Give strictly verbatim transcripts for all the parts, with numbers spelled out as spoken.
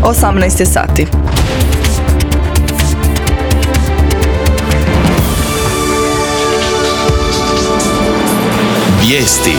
osamnaest je sati. Vijesti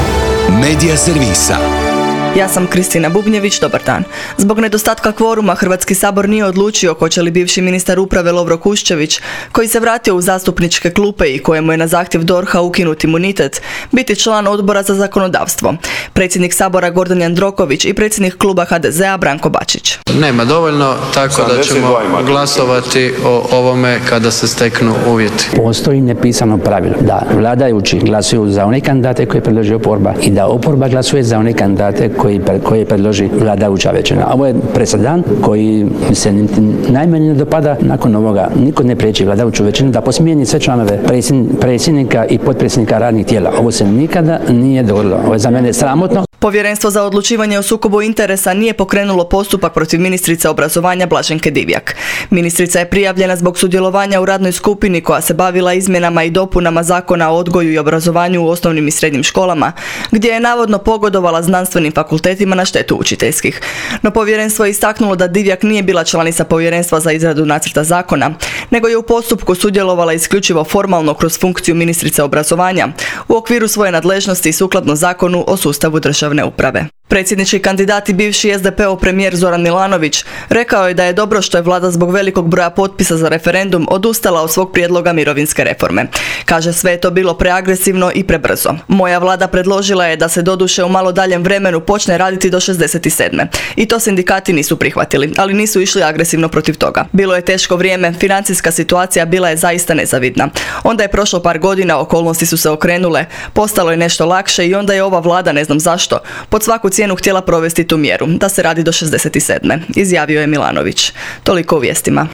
Medija servisa. Ja sam Kristina Bubnjević, dobar dan. Zbog nedostatka kvoruma Hrvatski sabor nije odlučio hoće li bivši ministar uprave Lovro Kuščević, koji se vratio u zastupničke klupe i kojemu je na zahtjev D O R H-a ukinut imunitet, biti član odbora za zakonodavstvo. Predsjednik sabora Gordan Jandroković i predsjednik kluba H D Z-a Branko Bačić. Nema dovoljno, tako da ćemo glasovati o ovome kada se steknu uvjeti. Postoji nepisano pravilo da vladajući glasuju za one kandidate koje predloži oporba i da oporba glasuje za one kandidate koji, koje predloži vladajuća većina. Ovo je presedan koji se najmanje ne dopada. Nakon ovoga niko ne priječi vladajuću većinu da posmijeni sve članove predsjednika i potpredsjednika radnih tijela. Ovo se nikada nije dogodilo. Ovo je za mene sramotno. Povjerenstvo za odlučivanje o sukobu interesa nije pokrenulo postupak protiv ministrice obrazovanja Blaženke Divjak. Ministrica je prijavljena zbog sudjelovanja u radnoj skupini koja se bavila izmjenama i dopunama Zakona o odgoju i obrazovanju u osnovnim i srednjim školama, gdje je navodno pogodovala znanstvenim fakultetima na štetu učiteljskih. No povjerenstvo je istaknulo da Divjak nije bila članica povjerenstva za izradu nacrta zakona, nego je u postupku sudjelovala isključivo formalno kroz funkciju ministrice obrazovanja u okviru svoje nadležnosti i sukladno Zakonu o sustavu državne uprave. Predsjednički kandidat i bivši S D P-ov premijer Zoran Milanović rekao je da je dobro što je vlada zbog velikog broja potpisa za referendum odustala od svog prijedloga mirovinske reforme. Kaže, sve je to bilo preagresivno i prebrzo. Moja vlada predložila je da se doduše u malo daljem vremenu počne raditi do šezdeset sedme. I to sindikati nisu prihvatili, ali nisu išli agresivno protiv toga. Bilo je teško vrijeme, financijska situacija bila je zaista nezavidna. Onda je prošlo par godina, okolnosti su se okrenule, postalo je nešto lakše i onda je ova vlada, ne znam zašto, pod svaku cijenu htjela provesti tu mjeru, da se radi do šezdeset sedme. Izjavio je Milanović. Toliko u vijestima.